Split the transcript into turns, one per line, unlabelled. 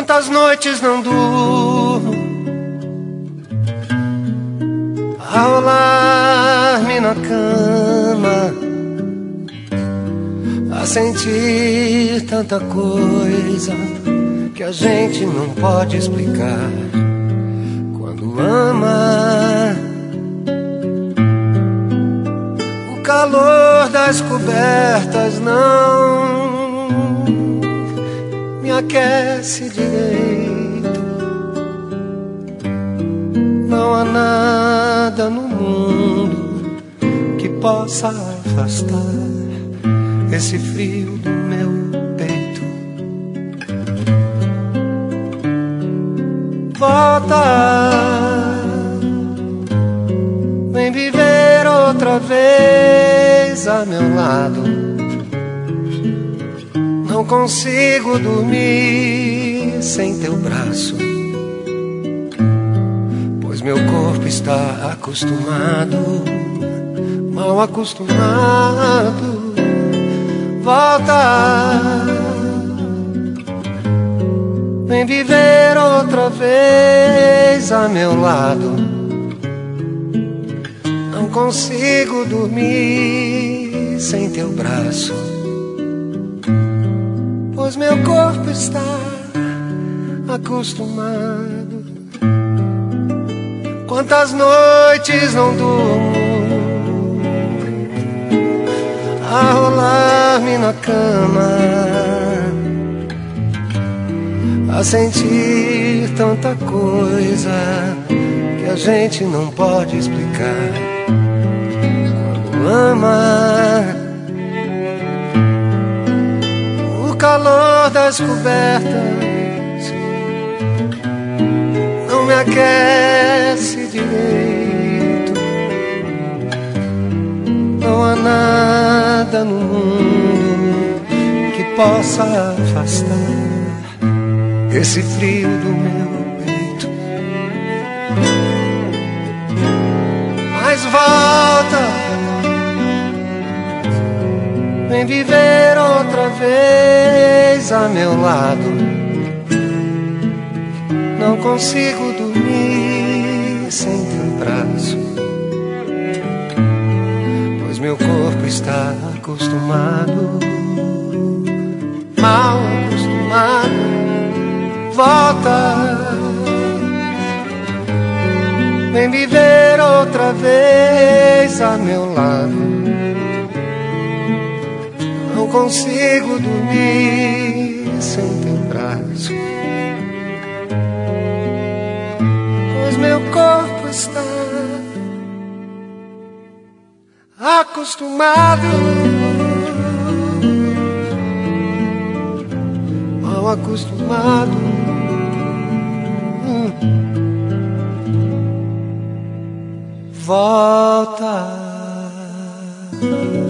Quantas noites não durmo a rolar-me na cama, a sentir tanta coisa que a gente não pode explicar quando ama. O calor das cobertas não me aquece direito. Não há nada no mundo que possa afastar esse frio do meu peito. Volta, vem viver outra vez a meu lado. Não consigo dormir sem teu braço, pois meu corpo está acostumado, mal acostumado. Volta, vem viver outra vez a meu lado. Não consigo dormir sem teu braço, pois meu corpo está acostumado. Quantas noites não durmo a rolar-me na cama, a sentir tanta coisa que a gente não pode explicar quando ama. O calor das cobertas não me aquece direito. Não há nada no mundo que possa afastar esse frio do meu peito. Mas volta, vem viver outra vez a meu lado. Não consigo dormir sem teu braço, pois meu corpo está acostumado, mal acostumado. Volta, vem viver outra vez a meu lado. Não consigo dormir sem teu braço, pois meu corpo está acostumado, mal acostumado. Volta.